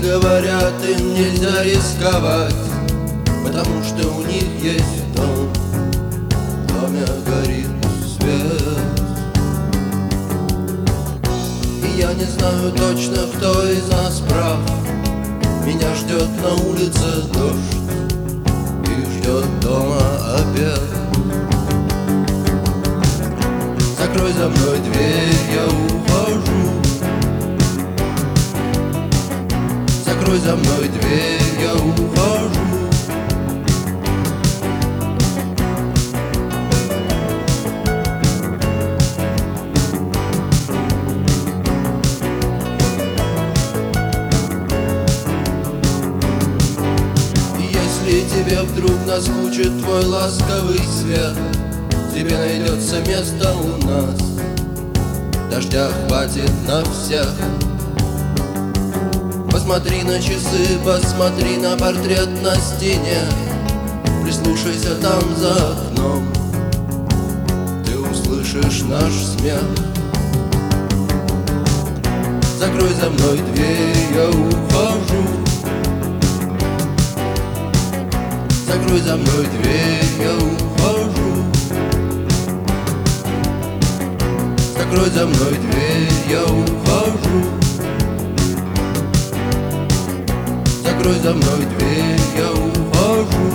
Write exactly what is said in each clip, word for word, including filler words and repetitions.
говорят, им нельзя рисковать, потому что у них есть дом, в доме горит свет. И я не знаю точно, кто из нас прав. Меня ждет на улице дождь и ждет дома обед. Закрой за мной дверь, я ухожу. Закрой за мной дверь, я ухожу. Если тебе вдруг наскучит твой ласковый свет, тебе найдется место у нас, дождя хватит на всех. Посмотри на часы, посмотри на портрет на стене, прислушайся там за окном, ты услышишь наш смех. Закрой за мной дверь, я ухожу. Закрой за мной дверь, я ухожу. Закрой за мной дверь, я ухожу. Закрой за мной дверь, я ухожу.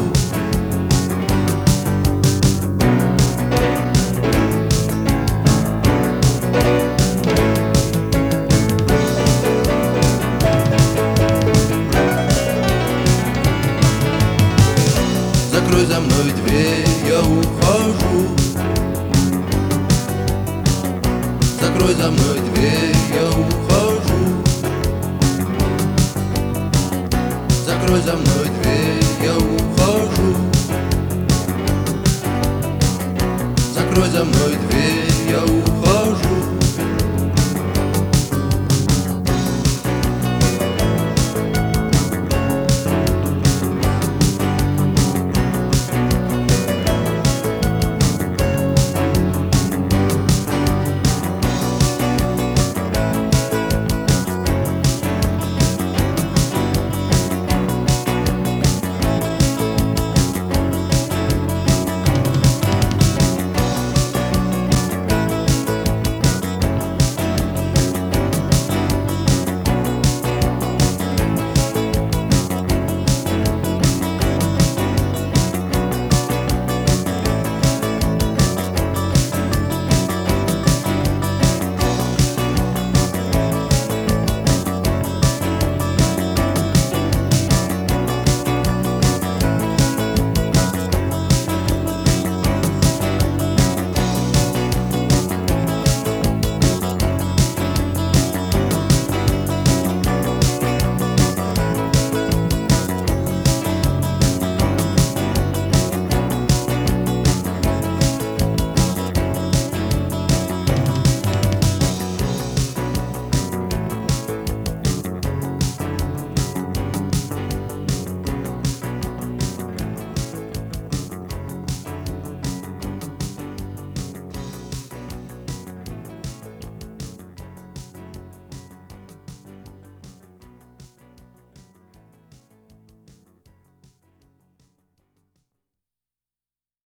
Закрой за мной дверь, я ухожу. Закрой за мной дверь, я ухожу. Закрой за мной дверь.